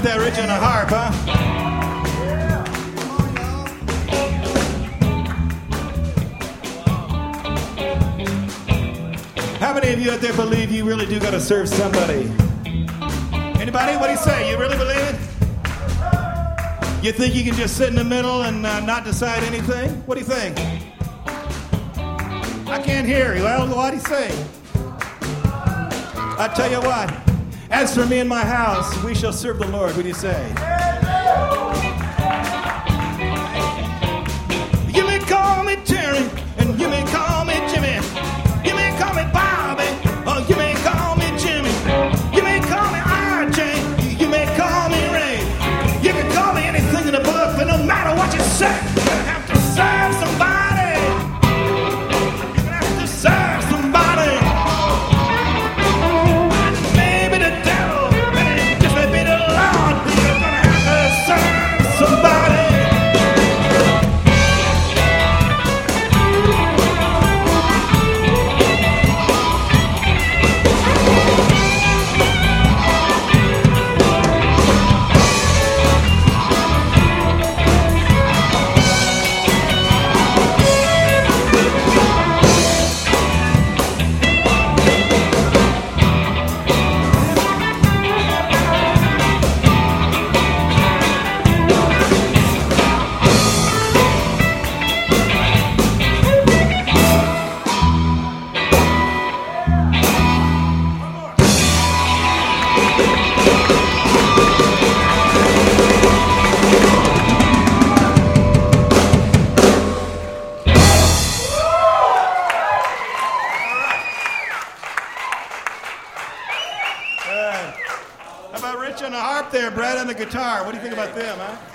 that, Rich on a harp, huh? How many of you out there believe you really do got to serve somebody? Anybody? What do you say? You really believe it? You think you can just sit in the middle and not decide anything? What do you think? I can't hear you. Well, what do you say? I tell you what. As for me and my house, we shall serve the Lord. What do you say? You may call me Terry, and you may call me Jimmy. You may call me Bobby, or you may call me Jimmy. You may call me RJ, you may call me Ray. You can call me anything in the book, but no matter what you say, you're gonna have to serve somebody. You're gonna have to serve somebody. Maybe the devil, and it just may be the Lord. You're gonna have to serve somebody. How about Rich on the harp there, Brad on the guitar? What do you think about them, huh?